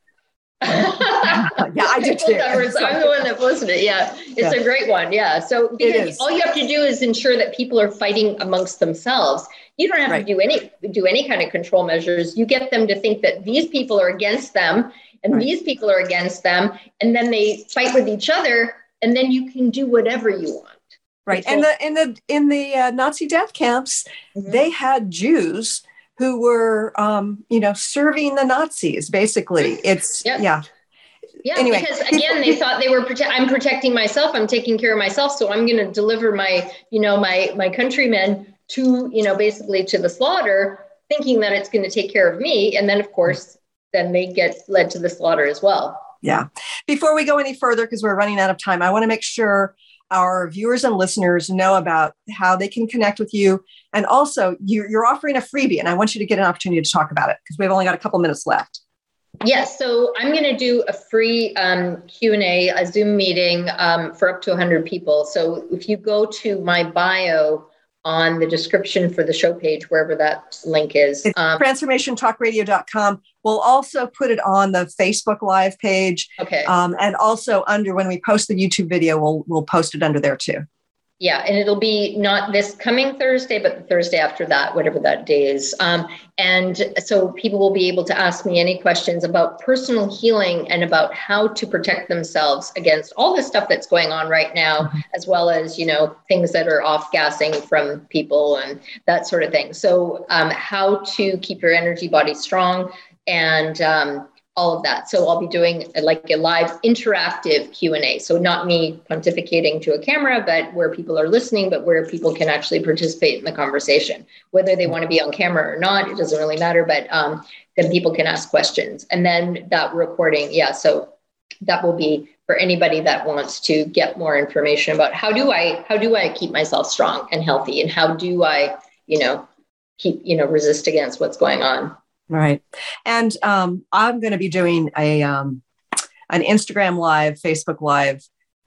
Yeah, I did posted too. that first. I'm the one that posted it. Yeah, it's Yeah. a great one. Yeah. So because is. all you have to do is ensure that people are fighting amongst themselves. You don't have Right. to do any do any kind of control measures. You get them to think that these people are against them, and Right. these people are against them, and then they fight with each other, and then you can do whatever you want. right. Control. And the in the in the uh, Nazi death camps, Mhm. they had Jews who were um, you know serving the Nazis. Basically, it's Yep. yeah. Yeah, Anyway. because again, they thought they were. Prote- I'm protecting myself. I'm taking care of myself. So I'm going to deliver my, you know, my my countrymen to, you know, basically to the slaughter, thinking that it's going to take care of me. And then, of course, then they get led to the slaughter as well. Yeah. Before we go any further, because we're running out of time, I want to make sure our viewers and listeners know about how they can connect with you. And also, you're, you're offering a freebie, and I want you to get an opportunity to talk about it because we've only got a couple minutes left. Yes, so I'm going to do a free um, Q and A, a Zoom meeting um, for up to one hundred people. So if you go to my bio on the description for the show page, wherever that link is. It's Um, transformation talk radio dot com. We'll also put it on the Facebook Live page. okay. Um, and also under when we post the YouTube video, we'll we'll post it under there too. Yeah, and it'll be not this coming Thursday, but the Thursday after that, whatever that day is. Um, and so people will be able to ask me any questions about personal healing and about how to protect themselves against all this stuff that's going on right now, mm-hmm. as well as, you know, things that are off-gassing from people and that sort of thing. So um, how to keep your energy body strong and um, all of that. So I'll be doing like a live interactive Q and A. So not me pontificating to a camera, but where people are listening, but where people can actually participate in the conversation, whether they want to be on camera or not, it doesn't really matter, but um, then people can ask questions. And then that recording, yeah, so that will be for anybody that wants to get more information about how do I, how do I keep myself strong and healthy, and how do I, you know, keep, you know, resist against what's going on. Right. And um, I'm going to be doing a um, an Instagram Live, Facebook Live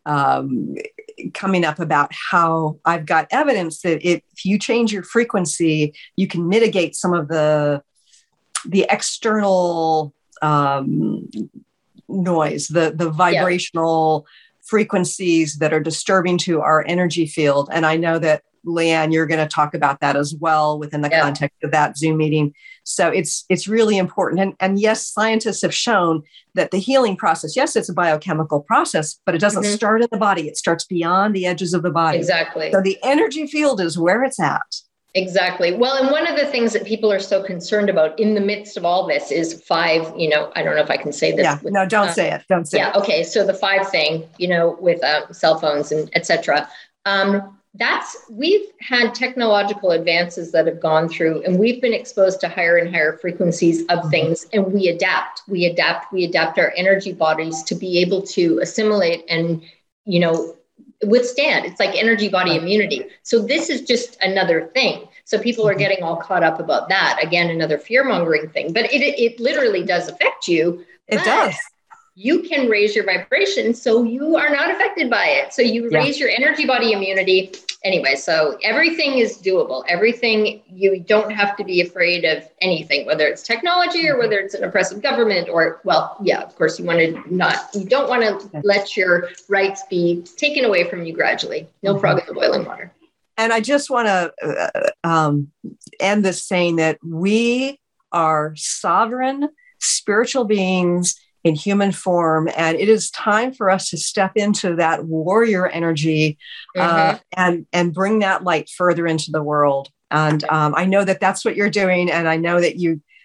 um, coming up about how I've got evidence that if you change your frequency, you can mitigate some of the the external um, noise, the, the vibrational yeah. frequencies that are disturbing to our energy field. And I know that Leanne, you're going to talk about that as well within the yeah. context of that Zoom meeting. So it's it's really important. And, and yes, scientists have shown that the healing process, yes, it's a biochemical process, but it doesn't mm-hmm. start in the body. It starts beyond the edges of the body. Exactly. So the energy field is where it's at. Exactly. Well, and one of the things that people are so concerned about in the midst of all this is five, you know, I don't know if I can say this. Yeah, with, no, don't uh, say it. Don't say yeah, it. Yeah. Okay. So the five thing, you know, with uh, cell phones and et cetera. Um, That's, we've had technological advances that have gone through, and we've been exposed to higher and higher frequencies of things, and we adapt, we adapt, we adapt our energy bodies to be able to assimilate and, you know, withstand. It's like energy body immunity. So this is just another thing. So people are getting all caught up about that. Again, another fear mongering thing, but it, it literally does affect you. It does. You can raise your vibration so you are not affected by it. So you raise yeah. your energy body immunity. Anyway, so everything is doable. Everything, you don't have to be afraid of anything, whether it's technology or whether it's an oppressive government or, well, yeah, of course you want to not, you don't want to let your rights be taken away from you gradually. No frog in the boiling water. And I just want to uh, um, end this saying that we are sovereign spiritual beings in human form. And it is time for us to step into that warrior energy uh, mm-hmm. and, and bring that light further into the world. And um, I know that that's what you're doing. And I know that you,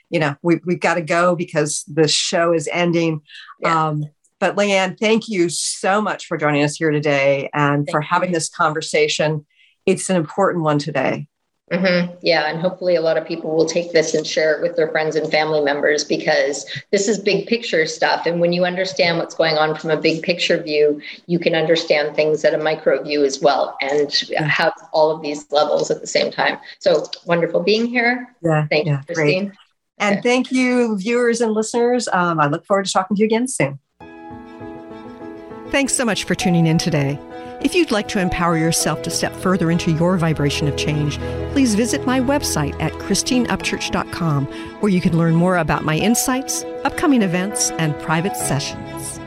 you know, we, we've got to go because the show is ending. Yeah. Um, but Leanne, thank you so much for joining us here today and Thank for having you. this conversation. It's an important one today. Mm-hmm. Yeah. And hopefully a lot of people will take this and share it with their friends and family members, because this is big picture stuff. And when you understand what's going on from a big picture view, you can understand things at a micro view as well, and have all of these levels at the same time. So wonderful being here. Yeah. Thank yeah, you, Christine. Great. And okay. thank you, viewers and listeners. Um, I look forward to talking to you again soon. Thanks so much for tuning in today. If you'd like to empower yourself to step further into your vibration of change, please visit my website at christine upchurch dot com, where you can learn more about my insights, upcoming events, and private sessions.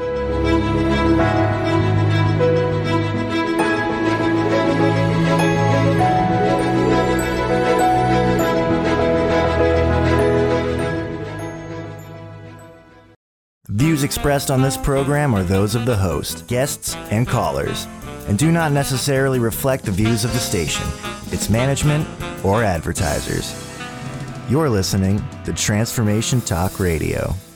Views expressed on this program are those of the host, guests, and callers, and do not necessarily reflect the views of the station, its management, or advertisers. You're listening to Transformation Talk Radio.